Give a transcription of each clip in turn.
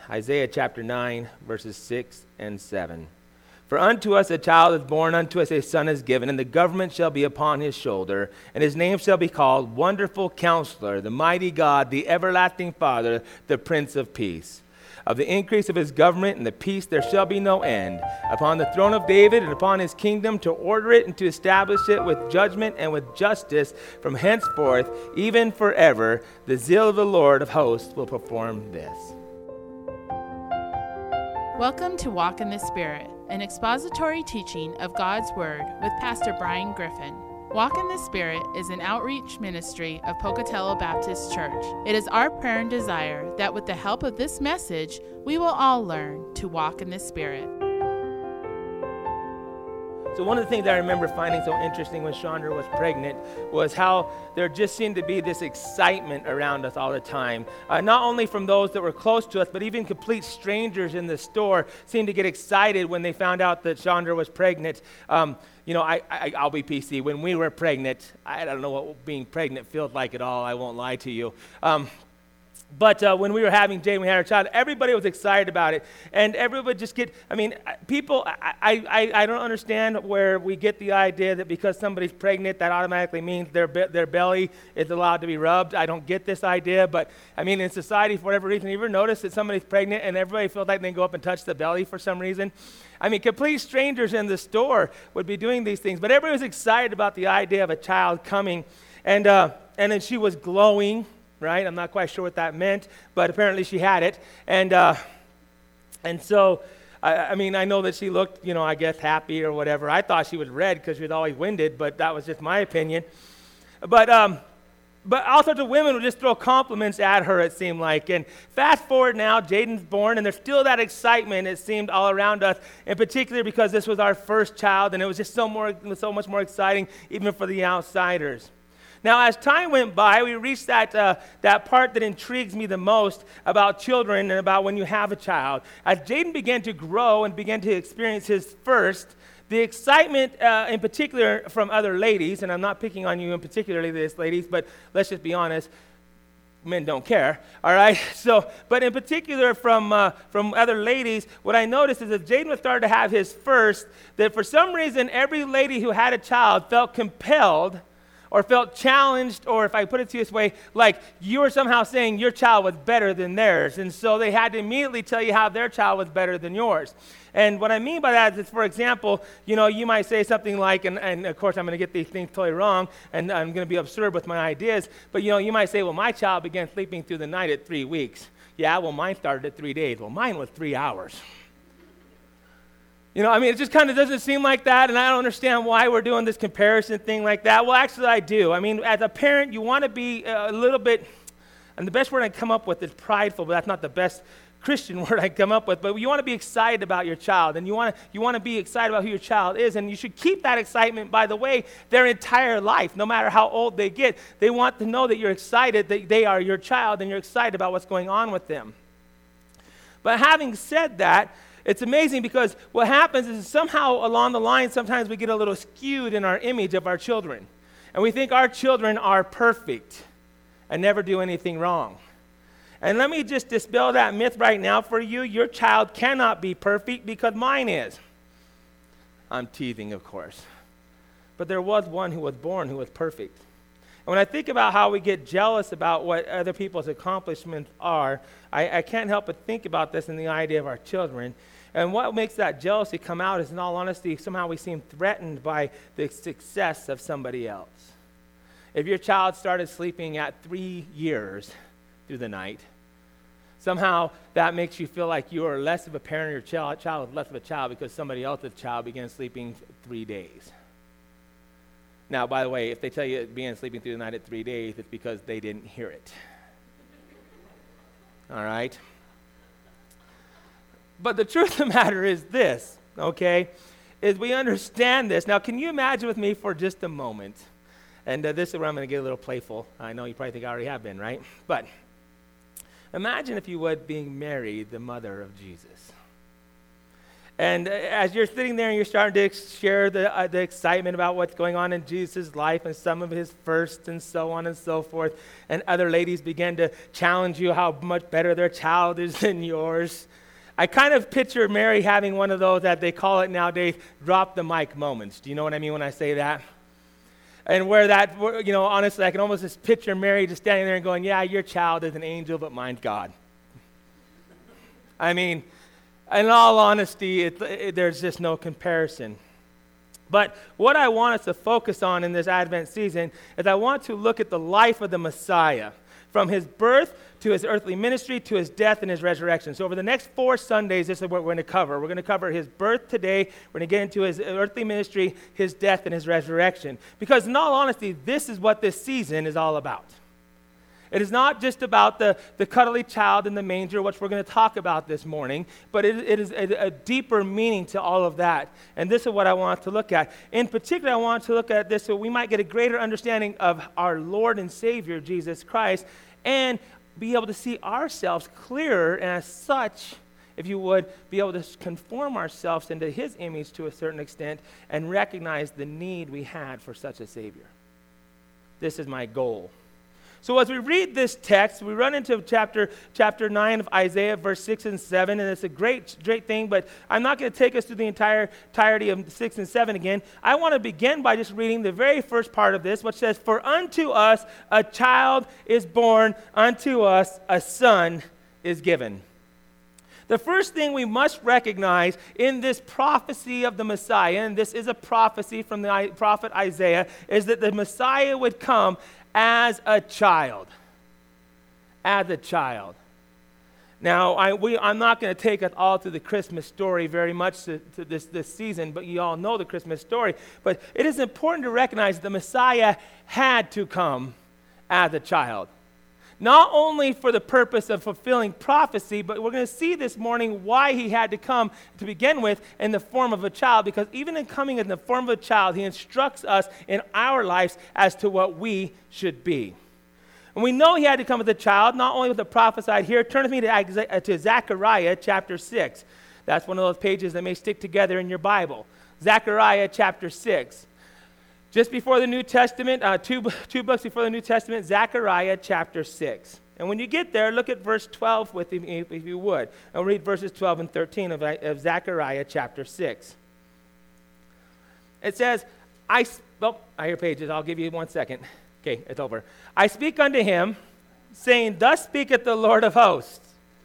Isaiah chapter 9, verses 6 and 7. For unto us a child is born, unto us a son is given, and the government shall be upon his shoulder, and his name shall be called Wonderful Counselor, the Mighty God, the Everlasting Father, the Prince of Peace. Of the increase of his government and the peace there shall be no end, upon the throne of David and upon his kingdom, to order it and to establish it with judgment and with justice from henceforth, even forever. The zeal of the Lord of hosts will perform this. Welcome to Walk in the Spirit, an expository teaching of God's Word with Pastor Brian Griffin. Walk in the Spirit is an outreach ministry of Pocatello Baptist Church. It is our prayer and desire that with the help of this message, we will all learn to walk in the Spirit. So one of the things I remember finding so interesting when Chandra was pregnant was how there just seemed to be this excitement around us all the time. Not only from those that were close to us, but even complete strangers in the store seemed to get excited when they found out that Chandra was pregnant. I'll be PC. When we were pregnant, I don't know what being pregnant feels like at all. I won't lie to you. But when we were having Jade, we had our child, everybody was excited about it. And everybody just people, I don't understand where we get the idea that because somebody's pregnant, that automatically means their belly is allowed to be rubbed. I don't get this idea, but in society, for whatever reason, you ever notice that somebody's pregnant and everybody feels like they can go up and touch the belly for some reason? Complete strangers in the store would be doing these things, but everybody was excited about the idea of a child coming. And then she was glowing. Right? I'm not quite sure what that meant, but apparently she had it. And so, I know that she looked, I guess happy or whatever. I thought she was red because she was always winded, but that was just my opinion. But all sorts of women would just throw compliments at her, it seemed like. And fast forward now, Jaden's born, and there's still that excitement, it seemed, all around us, in particular because this was our first child, and it was just so much more exciting, even for the outsiders. Now, as time went by, we reached that part that intrigues me the most about children and about when you have a child. As Jaden began to grow and began to experience his first, the excitement in particular from other ladies, and I'm not picking on you in particularly this, ladies, but let's just be honest, men don't care, all right? So, but in particular from other ladies, what I noticed is that Jaden was starting to have his first, that for some reason every lady who had a child felt compelled or felt challenged, or if I put it to you this way, like you were somehow saying your child was better than theirs. And so they had to immediately tell you how their child was better than yours. And what I mean by that is, for example, you might say something like, and of course I'm going to get these things totally wrong, and I'm going to be absurd with my ideas, but you might say, well, my child began sleeping through the night at 3 weeks. Yeah, well, mine started at 3 days. Well, mine was 3 hours. It just kind of doesn't seem like that, and I don't understand why we're doing this comparison thing like that. Well, actually, I do. As a parent, you want to be a little bit, and the best word I come up with is prideful, but that's not the best Christian word I come up with, but you want to be excited about your child, and you want to be excited about who your child is, and you should keep that excitement, by the way, their entire life, no matter how old they get. They want to know that you're excited, that they are your child, and you're excited about what's going on with them. But having said that, it's amazing because what happens is somehow along the line, sometimes we get a little skewed in our image of our children. And we think our children are perfect and never do anything wrong. And let me just dispel that myth right now for you. Your child cannot be perfect because mine is. I'm teasing, of course. But there was one who was born who was perfect. And when I think about how we get jealous about what other people's accomplishments are, I can't help but think about this in the idea of our children. And what makes that jealousy come out is, in all honesty, somehow we seem threatened by the success of somebody else. If your child started sleeping at 3 years through the night, somehow that makes you feel like you are less of a parent, or your child is less of a child because somebody else's child began sleeping 3 days. Now, by the way, if they tell you it began sleeping through the night at 3 days, it's because they didn't hear it. All right? But the truth of the matter is this, okay, is we understand this. Now, can you imagine with me for just a moment, and this is where I'm going to get a little playful. I know you probably think I already have been, right? But imagine, if you would, being Mary, the mother of Jesus. And as you're sitting there and you're starting to share the excitement about what's going on in Jesus' life and some of his firsts and so on and so forth, and other ladies begin to challenge you how much better their child is than yours, I kind of picture Mary having one of those, that they call it nowadays, drop the mic moments. Do you know what I mean when I say that? And honestly, I can almost just picture Mary just standing there and going, yeah, your child is an angel, but mine's God. I mean, in all honesty, there's just no comparison. But what I want us to focus on in this Advent season is I want to look at the life of the Messiah, from his birth to his earthly ministry to his death and his resurrection. So over the next 4 Sundays, this is what we're going to cover. We're going to cover his birth today. We're going to get into his earthly ministry, his death, and his resurrection. Because in all honesty, this is what this season is all about. It is not just about the cuddly child in the manger, which we're going to talk about this morning, but it is a deeper meaning to all of that. And this is what I want to look at. In particular, I want to look at this so we might get a greater understanding of our Lord and Savior, Jesus Christ, and be able to see ourselves clearer, and as such, if you would, be able to conform ourselves into his image to a certain extent and recognize the need we had for such a Savior. This is my goal. So as we read this text, we run into chapter 9 of Isaiah, verse 6 and 7, and it's a great thing, but I'm not going to take us through the entirety of 6 and 7 again. I want to begin by just reading the very first part of this, which says, "For unto us a child is born, unto us a son is given." The first thing we must recognize in this prophecy of the Messiah, and this is a prophecy from the prophet Isaiah, is that the Messiah would come as a child. As a child. Now, I'm not going to take us all through the Christmas story very much to this season, but you all know the Christmas story. But it is important to recognize the Messiah had to come as a child. Not only for the purpose of fulfilling prophecy, but we're going to see this morning why he had to come to begin with in the form of a child, because even in coming in the form of a child, he instructs us in our lives as to what we should be. And we know he had to come as a child, not only with the prophesied here. Turn with me to Zechariah chapter 6. That's one of those pages that may stick together in your Bible. Zechariah chapter 6. Just before the New Testament, two books before the New Testament, Zechariah chapter 6. And when you get there, look at verse 12 with me, if you would. I'll read verses 12 and 13 of Zechariah chapter 6. It says, I hear pages. I'll give you 1 second. Okay, it's over. "I speak unto him, saying, Thus speaketh the Lord of hosts,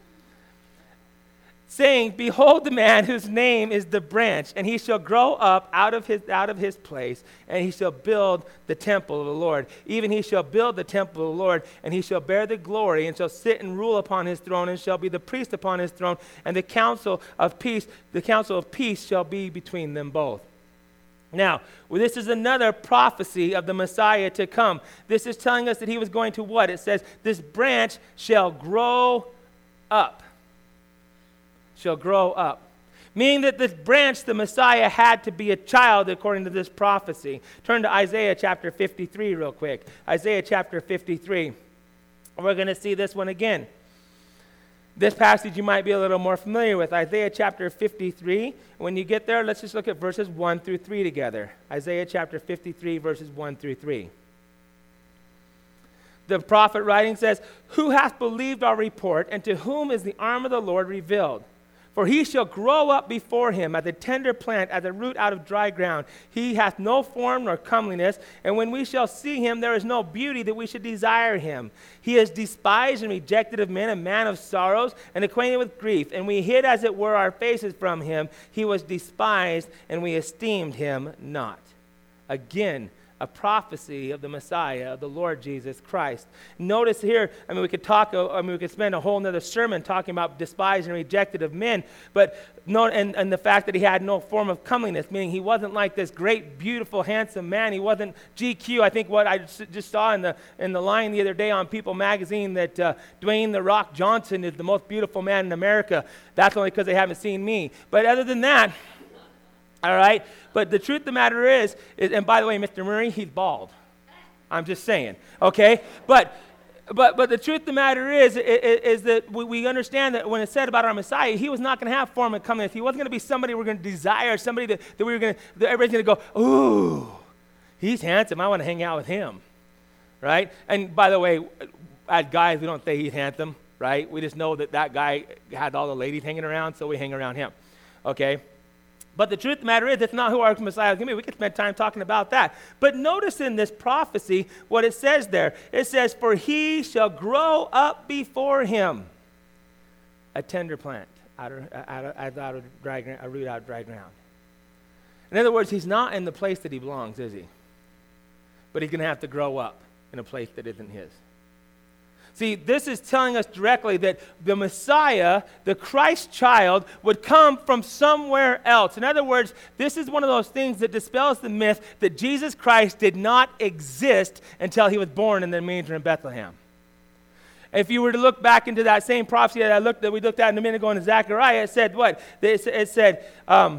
saying, Behold the man whose name is the branch, and he shall grow up out of his place, and he shall build the temple of the Lord. Even he shall build the temple of the Lord, and he shall bear the glory, and shall sit and rule upon his throne, and shall be the priest upon his throne, and the counsel of peace shall be between them both." Now, this is another prophecy of the Messiah to come. This is telling us that he was going to what? It says, this branch shall grow up. Shall grow up. Meaning that this branch, the Messiah, had to be a child according to this prophecy. Turn to Isaiah chapter 53 real quick. Isaiah chapter 53. We're going to see this one again. This passage you might be a little more familiar with. Isaiah chapter 53. When you get there, let's just look at verses 1 through 3 together. Isaiah chapter 53, verses 1 through 3. The prophet writing says, "Who hath believed our report, and to whom is the arm of the Lord revealed? For he shall grow up before him as a tender plant, as a root out of dry ground. He hath no form nor comeliness, and when we shall see him, there is no beauty that we should desire him. He is despised and rejected of men, a man of sorrows, and acquainted with grief. And we hid, as it were, our faces from him. He was despised, and we esteemed him not." Again, a prophecy of the Messiah, of the Lord Jesus Christ. Notice here, we could spend a whole nother sermon talking about despised and rejected of men, but note, and the fact that he had no form of comeliness, meaning he wasn't like this great, beautiful, handsome man. He wasn't GQ. I think what I just saw in the line the other day on People magazine that Dwayne "The Rock" Johnson is the most beautiful man in America. That's only because they haven't seen me. But other than that, all right? But the truth of the matter is, and by the way, Mr. Murray, he's bald. I'm just saying, okay? But But the truth of the matter is that we understand that when it's said about our Messiah, he was not going to have form and comeliness. He wasn't going to be somebody we're going to desire, somebody that everybody's going to go, ooh, he's handsome. I want to hang out with him, right? And by the way, as guys, we don't say he's handsome, right? We just know that guy had all the ladies hanging around, so we hang around him, okay? But the truth of the matter is, that's not who our Messiah is going to be. We could spend time talking about that. But notice in this prophecy what it says there. It says, for he shall grow up before him, a tender plant, out of dry ground, a root out of dry ground. In other words, he's not in the place that he belongs, is he? But he's going to have to grow up in a place that isn't his. See, this is telling us directly that the Messiah, the Christ child, would come from somewhere else. In other words, this is one of those things that dispels the myth that Jesus Christ did not exist until he was born in the manger in Bethlehem. If you were to look back into that same prophecy that we looked at a minute ago in Zechariah, it said what? It said, I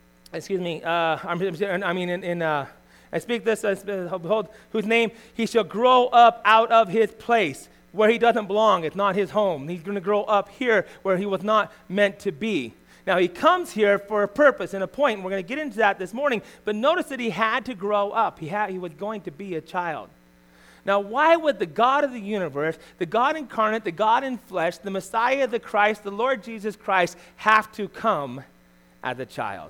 speak this, behold, whose name he shall grow up out of his place, where he doesn't belong. It's not his home. He's going to grow up here where he was not meant to be. Now, he comes here for a purpose and a point, and we're going to get into that this morning, but notice that he had to grow up. He was going to be a child. Now, why would the God of the universe, the God incarnate, the God in flesh, the Messiah, the Christ, the Lord Jesus Christ, have to come as a child?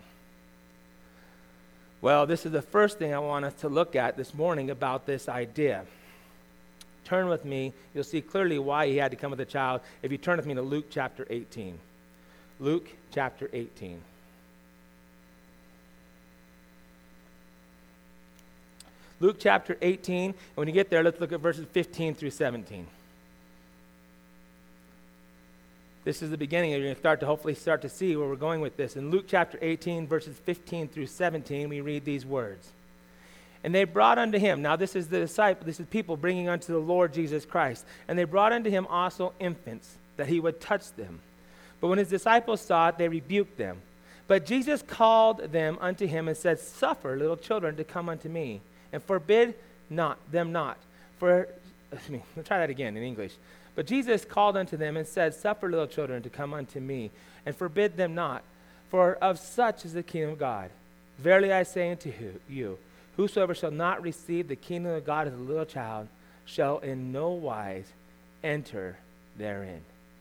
Well, this is the first thing I want us to look at this morning about this idea. Turn with me. You'll see clearly why he had to come as a child if you turn with me to Luke chapter 18. Luke chapter 18. Luke chapter 18. And when you get there, let's look at verses 15 through 17. This is the beginning. You're going to hopefully start to see where we're going with this. In Luke chapter 18, verses 15 through 17, we read these words. And they brought unto him, now this is the disciple, this is people bringing unto the Lord Jesus Christ. And they brought unto him also infants, that he would touch them. But when his disciples saw it, they rebuked them. But Jesus called them unto him and said, suffer little children to come unto me, and forbid them not. Let's try that again in English. But Jesus called unto them and said, suffer little children to come unto me, and forbid them not. For of such is the kingdom of God. Verily I say unto you, whosoever shall not receive the kingdom of God as a little child shall in no wise enter therein.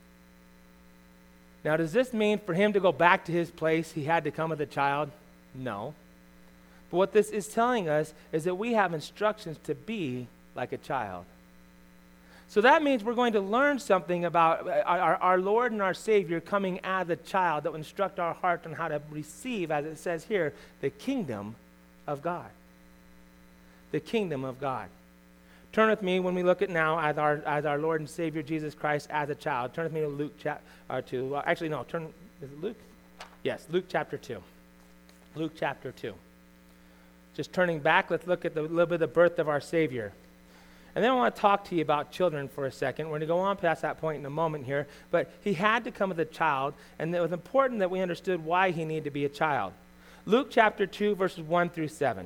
Now, does this mean for him to go back to his place, he had to come as a child? No. But what this is telling us is that we have instructions to be like a child. So that means we're going to learn something about our Lord and our Savior coming as a child that will instruct our heart on how to receive, as it says here, the kingdom of God. The kingdom of God. Turn with me when we look at now as our Lord and Savior Jesus Christ as a child. Turn with me to Luke chapter 2. Is it Luke? Yes, Luke chapter 2. Luke chapter 2. Just turning back, let's look at a little bit of the birth of our Savior. And then I want to talk to you about children for a second. We're going to go on past that point in a moment here. But he had to come as a child, and it was important that we understood why he needed to be a child. Luke chapter 2, verses 1 through 7.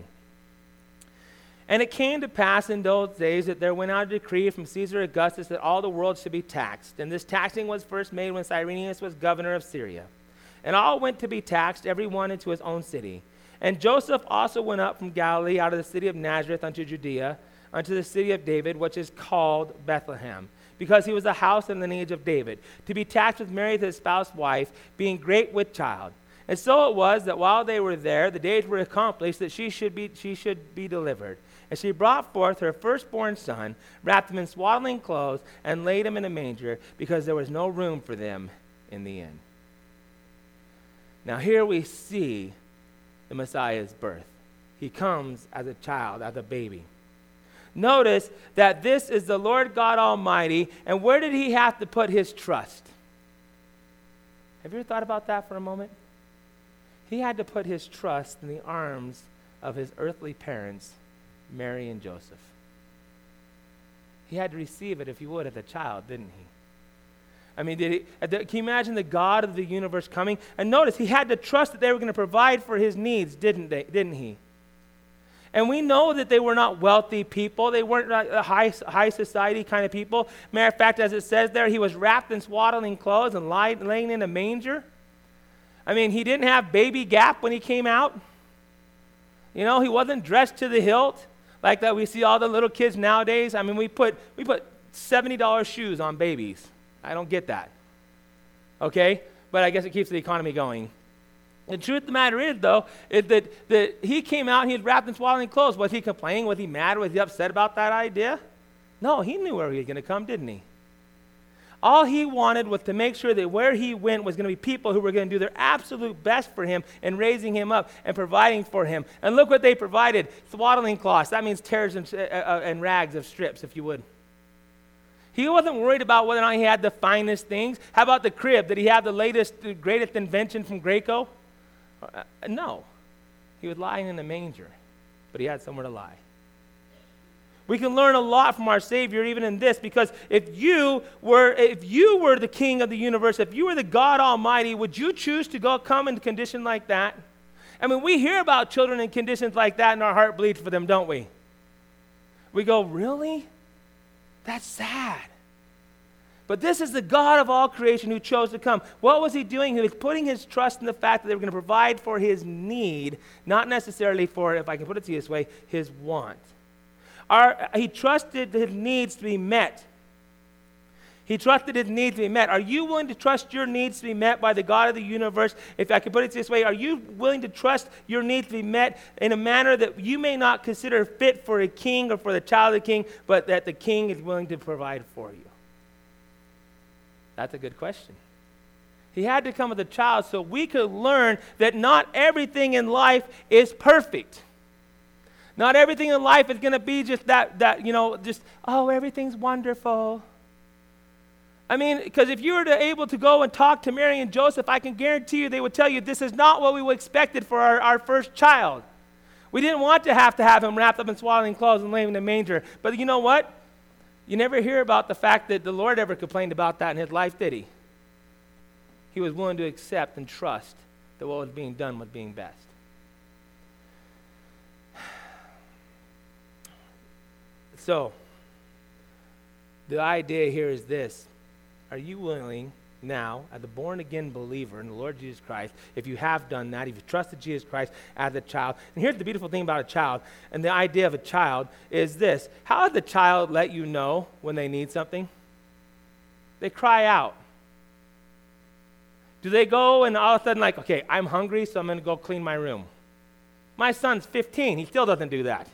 And it came to pass in those days that there went out a decree from Caesar Augustus that all the world should be taxed. And this taxing was first made when Cyrenius was governor of Syria. And all went to be taxed, every one into his own city. And Joseph also went up from Galilee out of the city of Nazareth unto Judea, unto the city of David, which is called Bethlehem, because he was the house and lineage of David, to be taxed with Mary his spouse wife, being great with child. And so it was that while they were there, the days were accomplished that she should be delivered. And she brought forth her firstborn son, wrapped him in swaddling clothes, and laid him in a manger, because there was no room for them in the inn. Now here we see the Messiah's birth. He comes as a child, as a baby. Notice that this is the Lord God Almighty, and where did he have to put his trust? Have you ever thought about that for a moment? He had to put his trust in the arms of his earthly parents, Mary and Joseph. He had to receive it, if you would, as a child, didn't he? I mean, can you imagine the God of the universe coming? And notice, he had to trust that they were going to provide for his needs, didn't he? And we know that they were not wealthy people. They weren't a high society kind of people. Matter of fact, as it says there, he was wrapped in swaddling clothes and laying in a manger. I mean, he didn't have baby gap when he came out. You know, he wasn't dressed to the hilt like that we see all the little kids nowadays. I mean, we put $70 shoes on babies. I don't get that. Okay? But I guess it keeps the economy going. The truth of the matter is, though, is that he came out and he was wrapped in swaddling clothes. Was he complaining? Was he mad? Was he upset about that idea? No, he knew where he was going to come, didn't he? All he wanted was to make sure that where he went was going to be people who were going to do their absolute best for him in raising him up and providing for him. And look what they provided, swaddling cloths. That means tears and rags of strips, if you would. He wasn't worried about whether or not he had the finest things. How about the crib? Did he have the latest, greatest invention from Graco? No. He was lying in a manger, but he had somewhere to lie. We can learn a lot from our Savior even in this, because if you were the King of the universe, if you were the God Almighty, would you choose to come in a condition like that? I mean, we hear about children in conditions like that and our heart bleeds for them, don't we? We go, really? That's sad. But this is the God of all creation who chose to come. What was he doing? He was putting his trust in the fact that they were going to provide for his need, not necessarily for, if I can put it to you this way, his want. He trusted his needs to be met. He trusted his needs to be met. Are you willing to trust your needs to be met by the God of the universe? If I can put it this way, are you willing to trust your needs to be met in a manner that you may not consider fit for a king or for the child of the king, but that the king is willing to provide for you? That's a good question. He had to come as a child so we could learn that not everything in life is perfect. Not everything in life is going to be just everything's wonderful. I mean, because if you were able to go and talk to Mary and Joseph, I can guarantee you they would tell you this is not what we expected for our first child. We didn't want to have him wrapped up in swaddling clothes and laying in a manger. But you know what? You never hear about the fact that the Lord ever complained about that in his life, did he? He was willing to accept and trust that what was being done was being best. So, the idea here is this. Are you willing now, as a born-again believer in the Lord Jesus Christ, if you have done that, if you trusted Jesus Christ as a child, and here's the beautiful thing about a child, and the idea of a child is this. How does the child let you know when they need something? They cry out. Do they go and all of a sudden like, okay, I'm hungry, so I'm going to go clean my room? My son's 15. He still doesn't do that.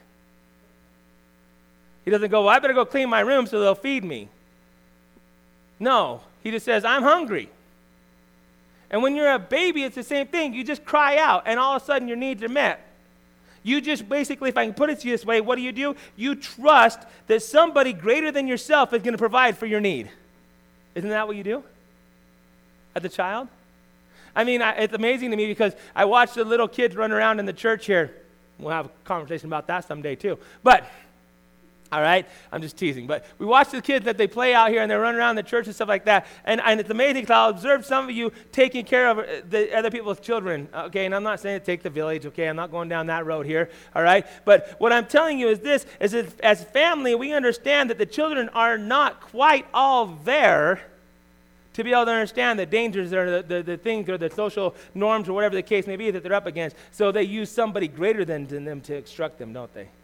He doesn't go, well, I better go clean my room so they'll feed me. No, he just says, I'm hungry. And when you're a baby, it's the same thing. You just cry out, and all of a sudden your needs are met. You just basically, if I can put it to you this way, what do? You trust that somebody greater than yourself is going to provide for your need. Isn't that what you do as a child? I mean, it's amazing to me because I watch the little kids run around in the church here. We'll have a conversation about that someday too. But all right? I'm just teasing. But we watch the kids that they play out here and they run around the church and stuff like that. And it's amazing because I'll observe some of you taking care of the other people's children. Okay, and I'm not saying to take the village. Okay, I'm not going down that road here. All right? But what I'm telling you is this, is that as family, we understand that the children are not quite all there to be able to understand the dangers or the things or the social norms or whatever the case may be that they're up against. So they use somebody greater than them to instruct them, don't they?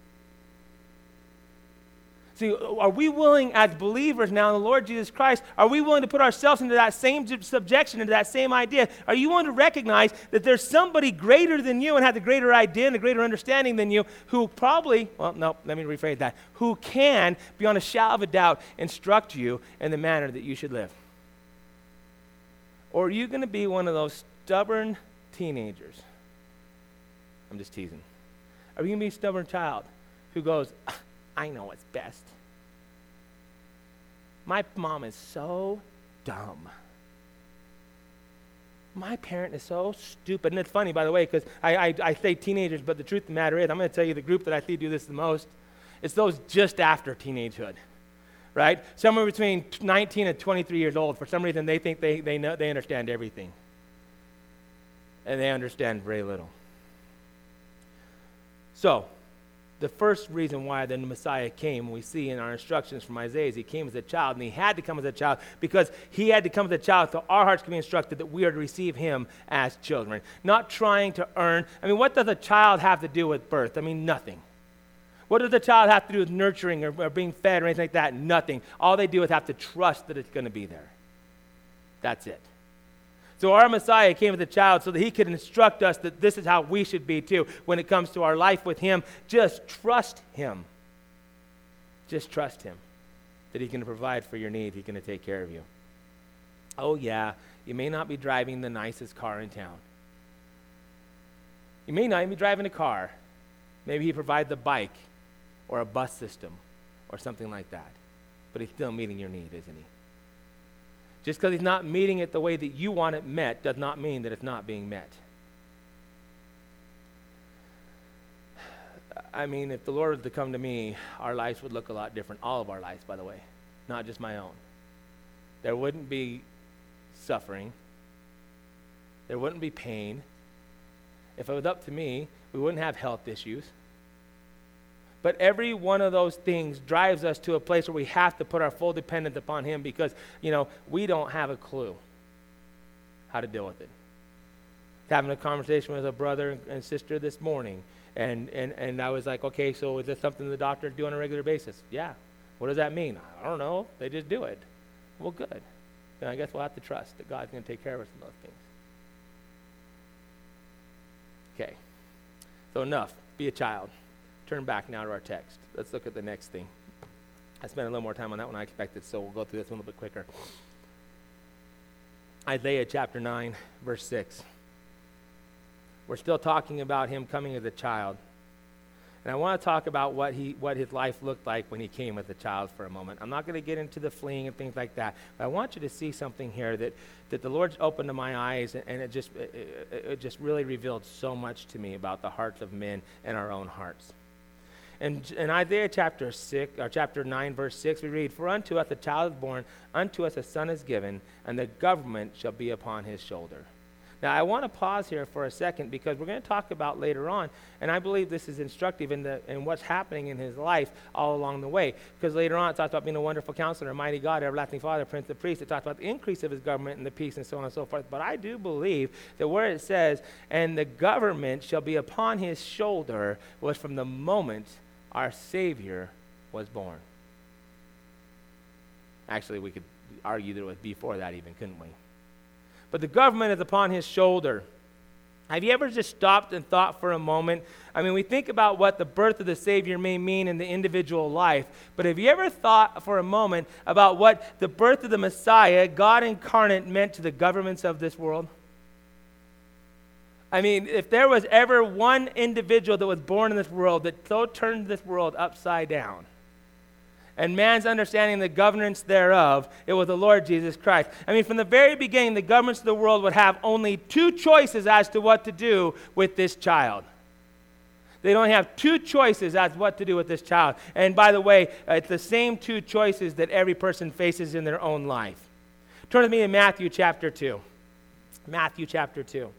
See, are we willing as believers now in the Lord Jesus Christ, are we willing to put ourselves into that same subjection, into that same idea? Are you willing to recognize that there's somebody greater than you and has a greater idea and a greater understanding than you who probably, let me rephrase that, who can, beyond a shadow of a doubt, instruct you in the manner that you should live? Or are you going to be one of those stubborn teenagers? I'm just teasing. Are you going to be a stubborn child who goes, I know what's best. My mom is so dumb. My parent is so stupid. And it's funny, by the way, because I say teenagers, but the truth of the matter is, I'm going to tell you the group that I see do this the most. It's those just after teenagehood, right? Somewhere between 19 and 23 years old. For some reason, they think they know, they understand everything. And they understand very little. So, the first reason why the Messiah came, we see in our instructions from Isaiah, is he came as a child, and he had to come as a child because he had to come as a child so our hearts can be instructed that we are to receive him as children, not trying to earn. I mean, what does a child have to do with birth? I mean, nothing. What does a child have to do with nurturing or being fed or anything like that? Nothing. All they do is have to trust that it's going to be there. That's it. So our Messiah came as a child so that he could instruct us that this is how we should be too. When it comes to our life with him, just trust him. Just trust him that he's going to provide for your need. He's going to take care of you. Oh yeah, you may not be driving the nicest car in town. You may not even be driving a car. Maybe he provides a bike or a bus system or something like that. But he's still meeting your need, isn't he? Just because he's not meeting it the way that you want it met does not mean that it's not being met. I mean, if the Lord was to come to me, our lives would look a lot different. All of our lives, by the way, not just my own. There wouldn't be suffering. There wouldn't be pain. If it was up to me, we wouldn't have health issues. But every one of those things drives us to a place where we have to put our full dependence upon him because, we don't have a clue how to deal with it. Having a conversation with a brother and sister this morning, and I was like, okay, so is this something the doctors do on a regular basis? Yeah. What does that mean? I don't know. They just do it. Well, good. Then I guess we'll have to trust that God's going to take care of us in those things. Okay. So enough. Be a child. Turn back now to our text. Let's look at the next thing. I spent a little more time on that one than I expected, so we'll go through this one a little bit quicker. Isaiah chapter 9, verse 6. We're still talking about him coming as a child. And I want to talk about what his life looked like when he came as a child for a moment. I'm not going to get into the fleeing and things like that, but I want you to see something here that the Lord's opened to my eyes, and it just really revealed so much to me about the hearts of men and our own hearts. And in Isaiah chapter 9, verse 6, we read, "For unto us a child is born, unto us a son is given, and the government shall be upon his shoulder." Now, I want to pause here for a second because we're going to talk about later on, and I believe this is instructive in what's happening in his life all along the way. Because later on, it talks about being a wonderful counselor, mighty God, everlasting Father, Prince of Peace. It talks about the increase of his government and the peace and so on and so forth. But I do believe that where it says, "and the government shall be upon his shoulder," was from the moment our Savior was born. Actually, we could argue that it was before that even, couldn't we? But the government is upon his shoulder. Have you ever just stopped and thought for a moment? I mean, we think about what the birth of the Savior may mean in the individual life, but have you ever thought for a moment about what the birth of the Messiah, God incarnate, meant to the governments of this world? I mean, if there was ever one individual that was born in this world that so turned this world upside down, and man's understanding the governance thereof, it was the Lord Jesus Christ. I mean, from the very beginning, the governments of the world would have only two choices as to what to do with this child. They'd only have two choices as to what to do with this child. And by the way, it's the same two choices that every person faces in their own life. Turn with me to Matthew chapter 2. Matthew chapter 2.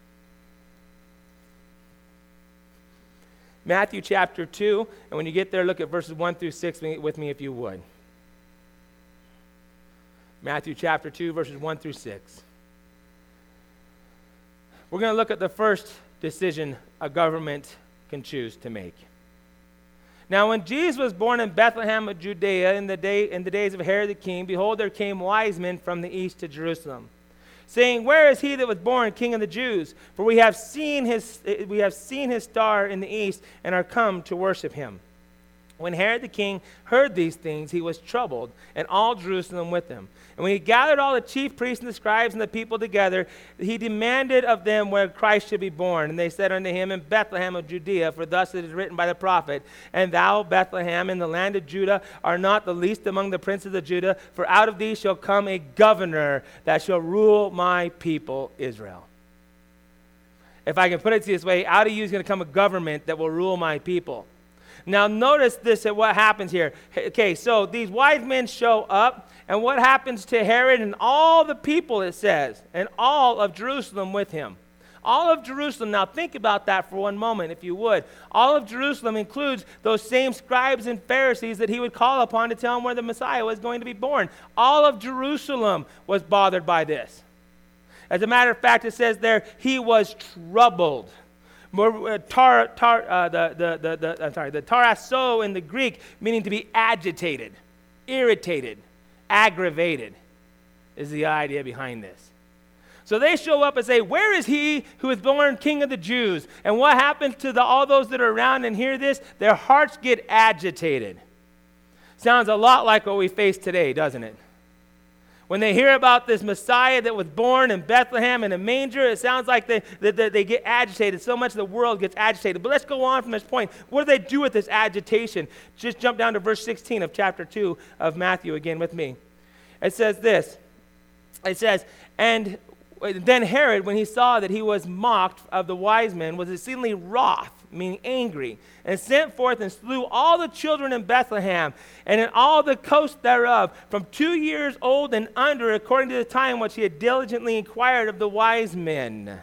Matthew chapter 2, and when you get there, look at verses 1 through 6 with me if you would. Matthew chapter 2, verses 1 through 6. We're going to look at the first decision a government can choose to make. Now, when Jesus was born in Bethlehem of Judea in the days of Herod the king, behold, there came wise men from the east to Jerusalem, saying, "Where is he that was born King of the Jews? For we have seen his star in the east and are come to worship him." When Herod the king heard these things, he was troubled, and all Jerusalem with him. And when he gathered all the chief priests and the scribes and the people together, he demanded of them where Christ should be born. And they said unto him, "In Bethlehem of Judea, for thus it is written by the prophet, And thou, Bethlehem, in the land of Judah, art not the least among the princes of Judah, for out of thee shall come a governor that shall rule my people Israel." If I can put it this way, out of you is going to come a government that will rule my people. Now notice this at what happens here. Okay, so these wise men show up, and what happens to Herod and all the people, it says, and all of Jerusalem with him. All of Jerusalem, now think about that for one moment, if you would. All of Jerusalem includes those same scribes and Pharisees that he would call upon to tell him where the Messiah was going to be born. All of Jerusalem was bothered by this. As a matter of fact, it says there, he was troubled. The tarasso in the Greek, meaning to be agitated, irritated, aggravated, is the idea behind this. So they show up and say, where is he who is born King of the Jews? And what happens to all those that are around and hear this? Their hearts get agitated. Sounds a lot like what we face today, doesn't it? When they hear about this Messiah that was born in Bethlehem in a manger, it sounds like they get agitated. So much of the world gets agitated. But let's go on from this point. What do they do with this agitation? Just jump down to verse 16 of chapter 2 of Matthew again with me. It says this. It says, and then Herod, when he saw that he was mocked of the wise men, was exceedingly wroth, meaning angry, and sent forth and slew all the children in Bethlehem and in all the coast thereof, from 2 years old and under, according to the time which he had diligently inquired of the wise men.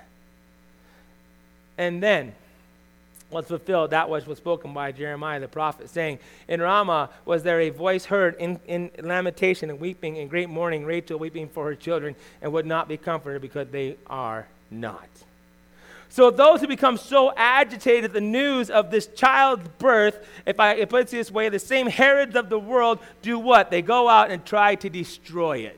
And then was fulfilled that which was spoken by Jeremiah the prophet, saying, in Ramah was there a voice heard in lamentation and weeping, in great mourning, Rachel weeping for her children, and would not be comforted because they are not. So those who become so agitated at the news of this child's birth, if I put it this way, the same Herods of the world do what? They go out and try to destroy it.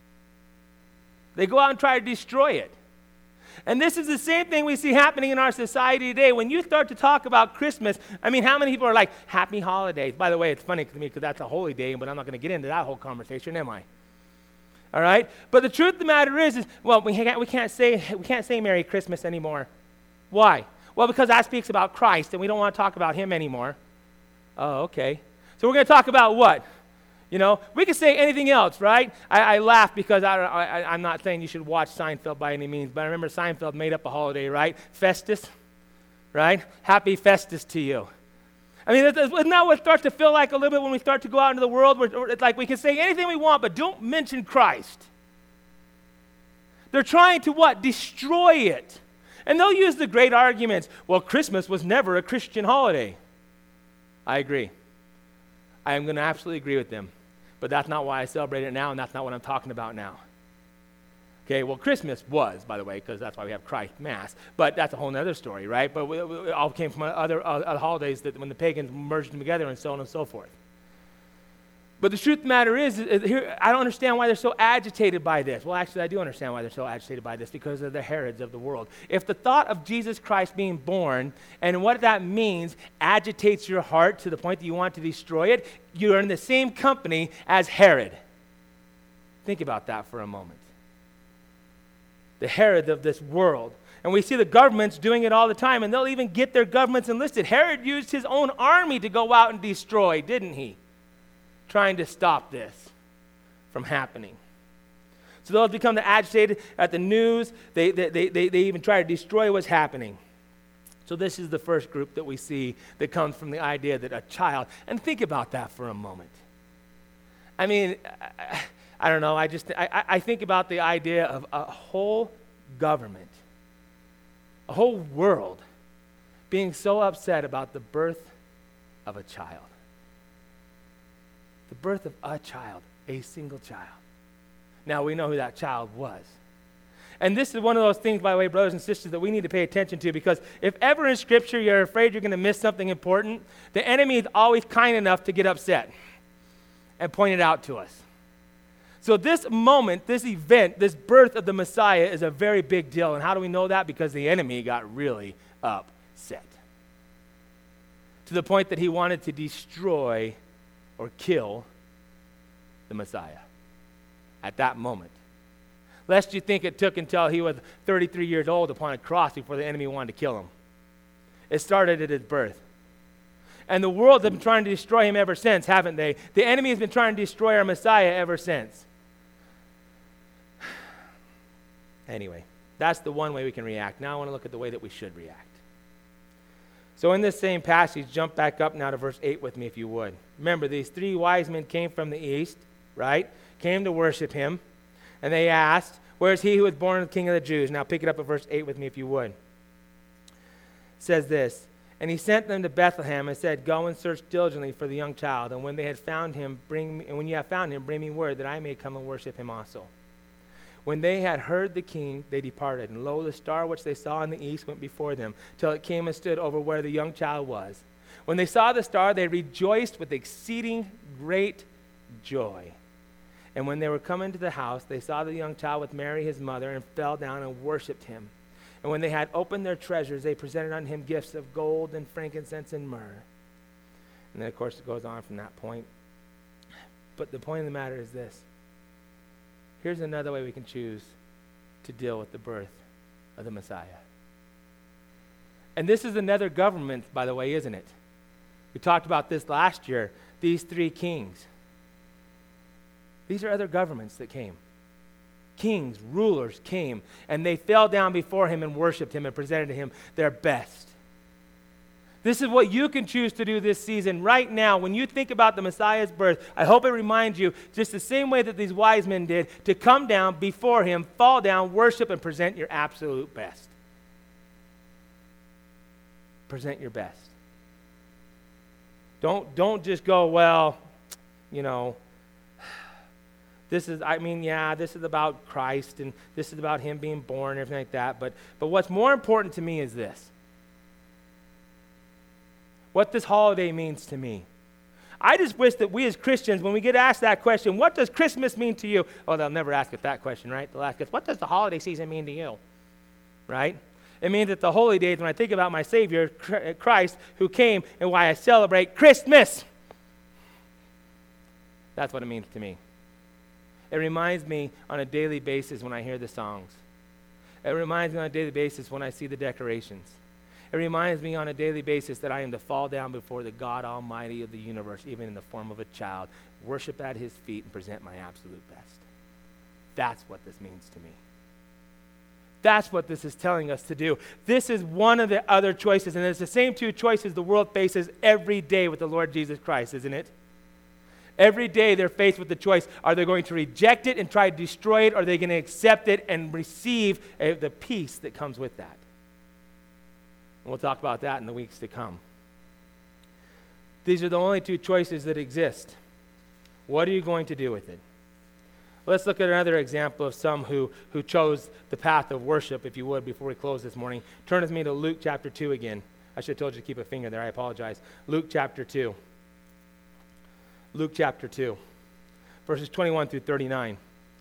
They go out and try to destroy it. And this is the same thing we see happening in our society today. When you start to talk about Christmas, I mean, how many people are like, happy holidays? By the way, it's funny to me because that's a holy day, but I'm not going to get into that whole conversation, am I? All right? But the truth of the matter is well, we can't say Merry Christmas anymore. Why? Well, because that speaks about Christ, and we don't want to talk about him anymore. Oh, okay. So we're going to talk about what? You know, we can say anything else, right? I laugh because I'm not saying you should watch Seinfeld by any means, but I remember Seinfeld made up a holiday, right? Festus, right? Happy Festus to you. I mean, isn't that what it starts to feel like a little bit when we start to go out into the world? It's like we can say anything we want, but don't mention Christ. They're trying to what? Destroy it. And they'll use the great arguments. Well, Christmas was never a Christian holiday. I agree. I am going to absolutely agree with them. But that's not why I celebrate it now, and that's not what I'm talking about now. Okay, well, Christmas was, by the way, because that's why we have Christ Mass. But that's a whole other story, right? But it all came from other holidays that when the pagans merged them together and so on and so forth. But the truth of the matter is here, I don't understand why they're so agitated by this. Well, actually, I do understand why they're so agitated by this, because of the Herods of the world. If the thought of Jesus Christ being born and what that means agitates your heart to the point that you want to destroy it, you're in the same company as Herod. Think about that for a moment. The Herod of this world. And we see the governments doing it all the time, and they'll even get their governments enlisted. Herod used his own army to go out and destroy, didn't he? Trying to stop this from happening. So those become agitated at the news. They even try to destroy what's happening. So this is the first group that we see that comes from the idea that a child, and think about that for a moment. I mean, I don't know, I think about the idea of a whole government, a whole world being so upset about the birth of a child. The birth of a child, a single child. Now, we know who that child was. And this is one of those things, by the way, brothers and sisters, that we need to pay attention to, because if ever in Scripture you're afraid you're going to miss something important, the enemy is always kind enough to get upset and point it out to us. So this moment, this event, this birth of the Messiah is a very big deal. And how do we know that? Because the enemy got really upset to the point that he wanted to destroy or kill the Messiah at that moment. Lest you think it took until he was 33 years old upon a cross before the enemy wanted to kill him. It started at his birth. And the world has been trying to destroy him ever since, haven't they? The enemy has been trying to destroy our Messiah ever since. Anyway, that's the one way we can react. Now I want to look at the way that we should react. So in this same passage, jump back up now to verse 8 with me if you would. Remember, these three wise men came from the east, right? Came to worship him. And they asked, Where is he who was born king of the Jews? Now pick it up at verse 8 with me if you would. It says this, and he sent them to Bethlehem and said, go and search diligently for the young child, and when you have found him, bring me word that I may come and worship him also. When they had heard the king, they departed, and lo, the star which they saw in the east went before them, till it came and stood over where the young child was. When they saw the star, they rejoiced with exceeding great joy. And when they were come into the house, they saw the young child with Mary his mother, and fell down and worshipped him. And when they had opened their treasures, they presented unto him gifts of gold and frankincense and myrrh. And then, of course, it goes on from that point. But the point of the matter is this. Here's another way we can choose to deal with the birth of the Messiah. And this is another government, by the way, isn't it? We talked about this last year, these three kings. These are other governments that came. Kings, rulers came, and they fell down before him and worshiped him and presented to him their best. This is what you can choose to do this season right now. When you think about the Messiah's birth, I hope it reminds you, just the same way that these wise men did, to come down before him, fall down, worship, and present your absolute best. Present your best. Don't just go, well, this is about Christ, and this is about him being born and everything like that. But what's more important to me is this. What this holiday means to me. I just wish that we as Christians, when we get asked that question, what does Christmas mean to you? Oh, they'll never ask us that question, right? They'll ask us, what does the holiday season mean to you? Right? It means that the holy days, when I think about my Savior, Christ, who came, and why I celebrate Christmas. That's what it means to me. It reminds me on a daily basis when I hear the songs. It reminds me on a daily basis when I see the decorations. It reminds me on a daily basis that I am to fall down before the God Almighty of the universe, even in the form of a child, worship at his feet, and present my absolute best. That's what this means to me. That's what this is telling us to do. This is one of the other choices, and it's the same two choices the world faces every day with the Lord Jesus Christ, isn't it? Every day they're faced with the choice, are they going to reject it and try to destroy it, or are they going to accept it and receive the peace that comes with that? And we'll talk about that in the weeks to come. These are the only two choices that exist. What are you going to do with it? Let's look at another example of some who chose the path of worship, if you would, before we close this morning. Turn with me to Luke chapter 2 again. I should have told you to keep a finger there. I apologize. Luke chapter 2. Luke chapter 2, verses 21 through 39.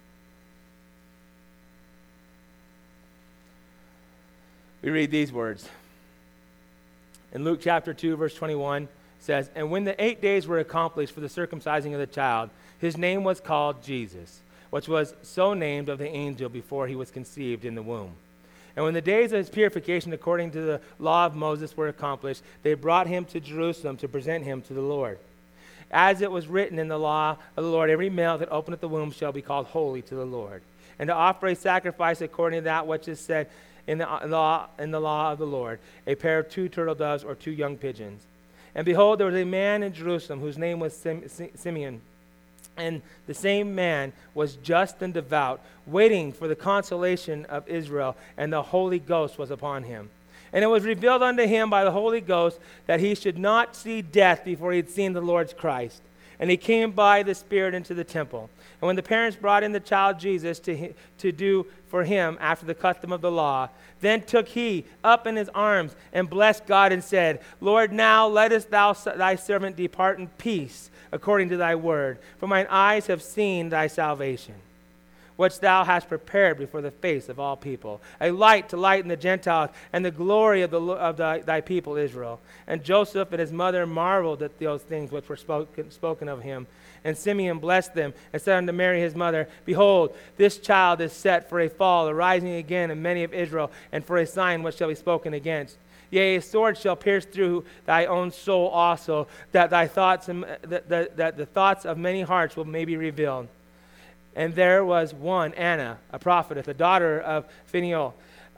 We read these words. In Luke chapter 2, verse 21, says, and when the 8 days were accomplished for the circumcising of the child, his name was called Jesus, which was so named of the angel before he was conceived in the womb. And when the days of his purification according to the law of Moses were accomplished, they brought him to Jerusalem to present him to the Lord. As it was written in the law of the Lord, every male that openeth the womb shall be called holy to the Lord. And to offer a sacrifice according to that which is said in the law of the Lord, a pair of 2 turtle doves or 2 young pigeons. And behold, there was a man in Jerusalem whose name was Simeon. And the same man was just and devout, waiting for the consolation of Israel, and the Holy Ghost was upon him. And it was revealed unto him by the Holy Ghost that he should not see death before he had seen the Lord's Christ. And he came by the Spirit into the temple. And when the parents brought in the child Jesus to do for him after the custom of the law, then took he up in his arms and blessed God and said, Lord, now lettest thou thy servant depart in peace according to thy word. For mine eyes have seen thy salvation, which thou hast prepared before the face of all people, a light to lighten the Gentiles, and the glory of thy people Israel. And Joseph and his mother marveled at those things which were spoken of him. And Simeon blessed them, and said unto Mary his mother, behold, this child is set for a fall, a rising again of many of Israel, and for a sign which shall be spoken against. Yea, a sword shall pierce through thy own soul also, that thy thoughts that the thoughts of many hearts may be revealed. And there was one, Anna, a prophetess, a daughter of Phanuel,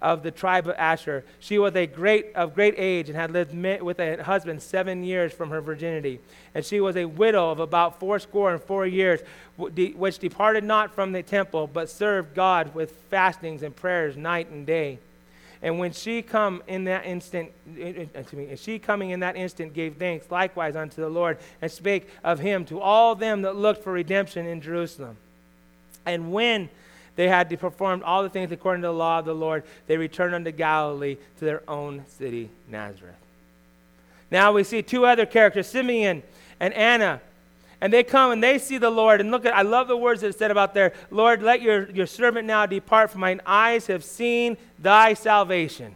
of the tribe of Asher. She was of great age and had lived with a husband 7 years from her virginity. And she was a widow of about 84 years, which departed not from the temple, but served God with fastings and prayers night and day. And when she coming in that instant, gave thanks likewise unto the Lord, and spake of him to all them that looked for redemption in Jerusalem. And when they had performed all the things according to the law of the Lord, they returned unto Galilee to their own city, Nazareth. Now we see two other characters, Simeon and Anna. And they come and they see the Lord. And look at, I love the words that it said about there. Lord, let your servant now depart, for mine eyes have seen thy salvation.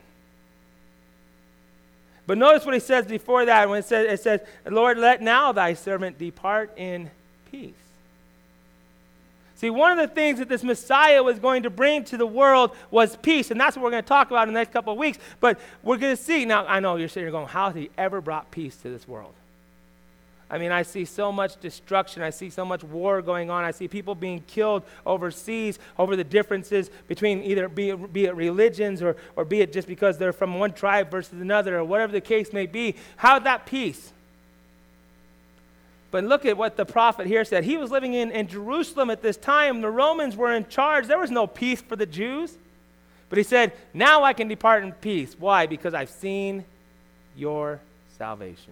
But notice what he says before that. When it says, Lord, let now thy servant depart in peace. See, one of the things that this Messiah was going to bring to the world was peace. And that's what we're going to talk about in the next couple of weeks. But we're going to see. Now, I know you're sitting here going, how has he ever brought peace to this world? I mean, I see so much destruction. I see so much war going on. I see people being killed overseas over the differences between either be it religions or be it just because they're from one tribe versus another or whatever the case may be. How's that peace? But look at what the prophet here said. He was living in Jerusalem at this time. The Romans were in charge. There was no peace for the Jews. But he said, now I can depart in peace. Why? Because I've seen your salvation.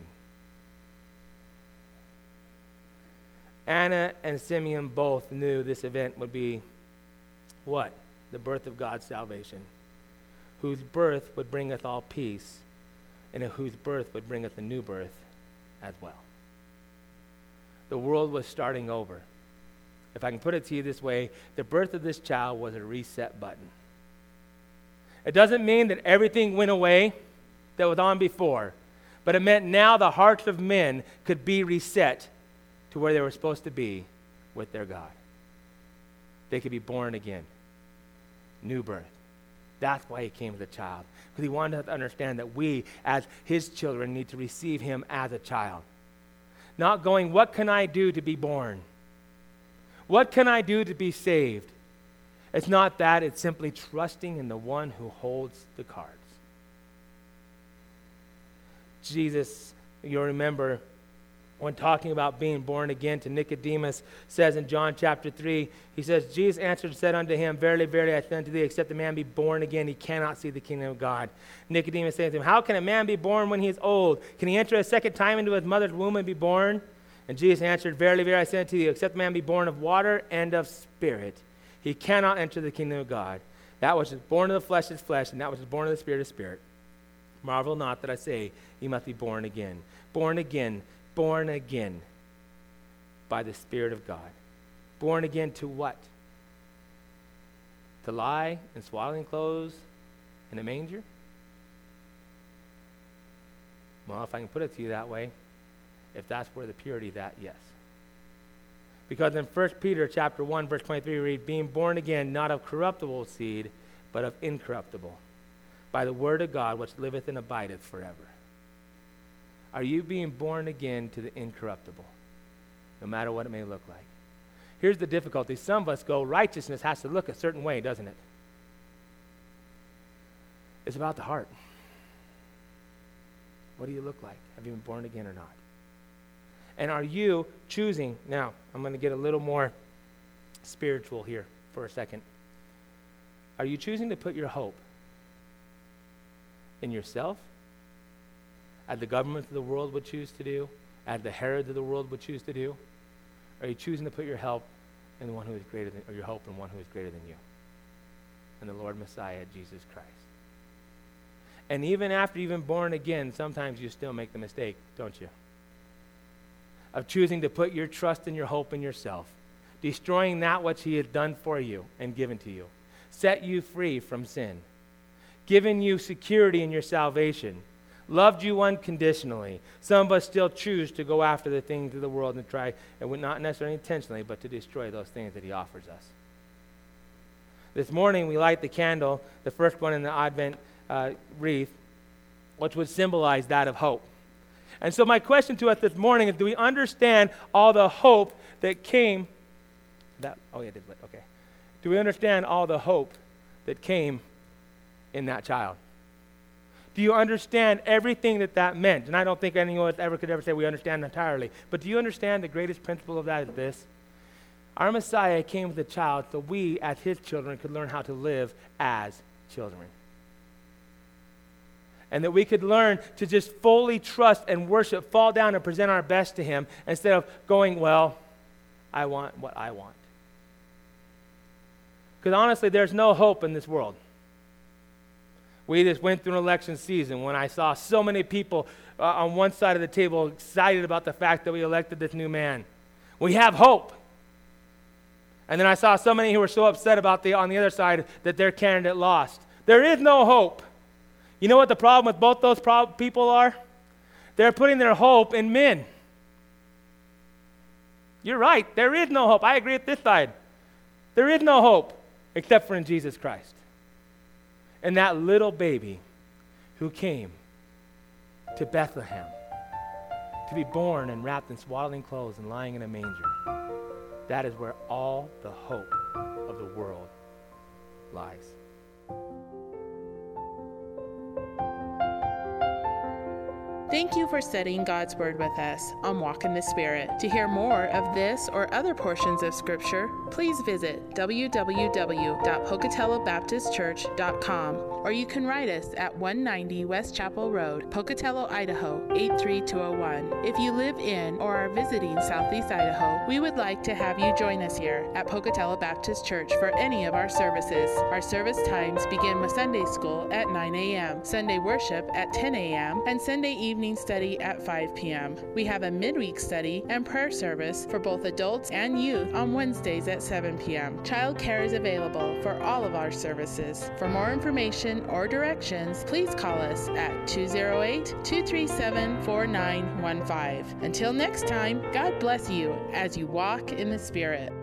Anna and Simeon both knew this event would be what? The birth of God's salvation, whose birth would bringeth all peace, and whose birth would bringeth a new birth as well. The world was starting over. If I can put it to you this way, the birth of this child was a reset button. It doesn't mean that everything went away that was on before, but it meant now the hearts of men could be reset to where they were supposed to be with their God. They could be born again. New birth. That's why he came as a child. Because he wanted us to understand that we, as his children, need to receive him as a child. Not going, what can I do to be born? What can I do to be saved? It's not that. It's simply trusting in the one who holds the cards. Jesus, you'll remember, when talking about being born again to Nicodemus, says in John chapter 3, he says, Jesus answered and said unto him, verily, verily, I say unto thee, except a man be born again, he cannot see the kingdom of God. Nicodemus said to him, how can a man be born when he is old? Can he enter a second time into his mother's womb and be born? And Jesus answered, verily, verily, I say unto thee, except a man be born of water and of spirit, he cannot enter the kingdom of God. That which is born of the flesh is flesh, and that which is born of the spirit is spirit. Marvel not that I say, ye must be born again. Born again. Born again by the Spirit of God. Born again to what? To lie in swaddling clothes in a manger? Well, if I can put it to you that way, if that's where the purity of that, yes. Because in 1 Peter chapter 1, verse 23, we read, being born again, not of corruptible seed, but of incorruptible, by the word of God, which liveth and abideth forever. Are you being born again to the incorruptible, no matter what it may look like? Here's the difficulty. Some of us go, righteousness has to look a certain way, doesn't it? It's about the heart. What do you look like? Have you been born again or not? And are you choosing? Now, I'm going to get a little more spiritual here for a second. Are you choosing to put your hope in yourself, as the government of the world would choose to do, as the Herod of the world would choose to do? Or are you choosing to put your help in the one who is greater than, or your hope in one who is greater than you, in the Lord Messiah, Jesus Christ? And even after you've been born again, sometimes you still make the mistake, don't you? Of choosing to put your trust and your hope in yourself, destroying that which he has done for you and given to you, set you free from sin, given you security in your salvation, loved you unconditionally. Some of us still choose to go after the things of the world and try, and not necessarily intentionally, but to destroy those things that he offers us. This morning we light the candle, the first one in the Advent wreath, which would symbolize that of hope. And so my question to us this morning is, do we understand all the hope that came? Do we understand all the hope that came in that child? Do you understand everything that meant? And I don't think anyone could ever say we understand entirely. But do you understand the greatest principle of that is this? Our Messiah came as a child so we, as his children, could learn how to live as children. And that we could learn to just fully trust and worship, fall down and present our best to him instead of going, well, I want what I want. Because honestly, there's no hope in this world. We just went through an election season when I saw so many people on one side of the table excited about the fact that we elected this new man. We have hope. And then I saw so many who were so upset about on the other side that their candidate lost. There is no hope. You know what the problem with both those people are? They're putting their hope in men. You're right. There is no hope. I agree with this side. There is no hope except for in Jesus Christ. And that little baby who came to Bethlehem to be born and wrapped in swaddling clothes and lying in a manger, that is where all the hope of the world lies. Thank you for studying God's Word with us on Walk in the Spirit. To hear more of this or other portions of Scripture, please visit www.pocatellobaptistchurch.com, or you can write us at 190 West Chapel Road, Pocatello, Idaho, 83201. If you live in or are visiting Southeast Idaho, we would like to have you join us here at Pocatello Baptist Church for any of our services. Our service times begin with Sunday school at 9 a.m., Sunday worship at 10 a.m., and Sunday evening study at 5 p.m. We have a midweek study and prayer service for both adults and youth on Wednesdays at 7 p.m. Child care is available for all of our services. For more information or directions, please call us at 208-237-4915. Until next time, God bless you as you walk in the Spirit.